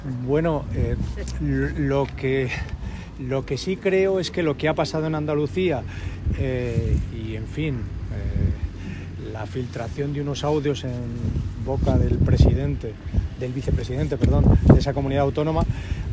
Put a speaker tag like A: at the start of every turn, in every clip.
A: Bueno, lo que sí creo es que lo que ha pasado en Andalucía y, en fin, la filtración de unos audios en boca del vicepresidente, de esa comunidad autónoma,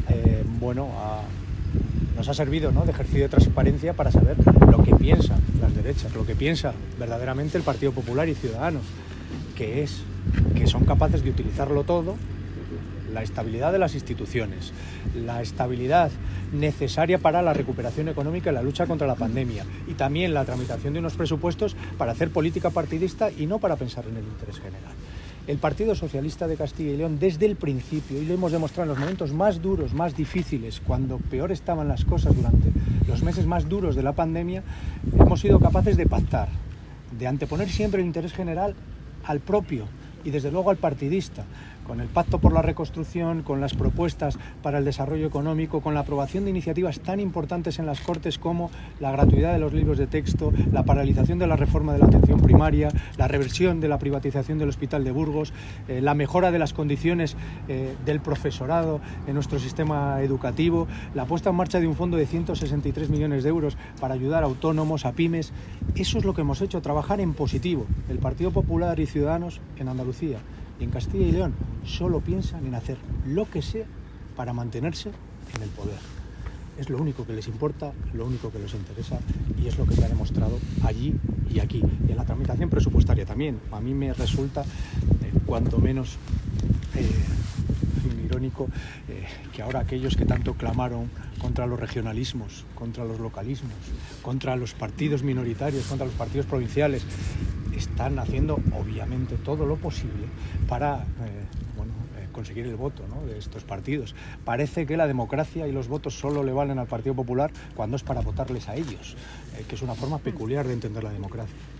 A: nos ha servido, ¿no?, de ejercicio de transparencia para saber lo que piensan las derechas, lo que piensa verdaderamente el Partido Popular y Ciudadanos, que son capaces de utilizarlo todo. La estabilidad de las instituciones, la estabilidad necesaria para la recuperación económica y la lucha contra la pandemia, y también la tramitación de unos presupuestos para hacer política partidista y no para pensar en el interés general. El Partido Socialista de Castilla y León, desde el principio, y lo hemos demostrado en los momentos más duros, más difíciles, cuando peor estaban las cosas durante los meses más duros de la pandemia, hemos sido capaces de pactar, de anteponer siempre el interés general al propio y desde luego al partidista, con el Pacto por la Reconstrucción, con las propuestas para el desarrollo económico, con la aprobación de iniciativas tan importantes en las Cortes como la gratuidad de los libros de texto, la paralización de la reforma de la atención primaria, la reversión de la privatización del Hospital de Burgos, la mejora de las condiciones del profesorado en nuestro sistema educativo, la puesta en marcha de un fondo de 163 millones de euros para ayudar a autónomos, a pymes. Eso es lo que hemos hecho, trabajar en positivo. El Partido Popular y Ciudadanos en Andalucía y en Castilla y León solo piensan en hacer lo que sea para mantenerse en el poder. Es lo único que les importa, lo único que les interesa, y es lo que se ha demostrado allí y aquí. Y en la tramitación presupuestaria también. A mí me resulta, cuanto menos irónico, que ahora aquellos que tanto clamaron contra los regionalismos, contra los localismos, contra los partidos minoritarios, contra los partidos provinciales, están haciendo obviamente todo lo posible para conseguir el voto, ¿no?, de estos partidos. Parece que la democracia y los votos solo le valen al Partido Popular cuando es para votarles a ellos, que es una forma peculiar de entender la democracia.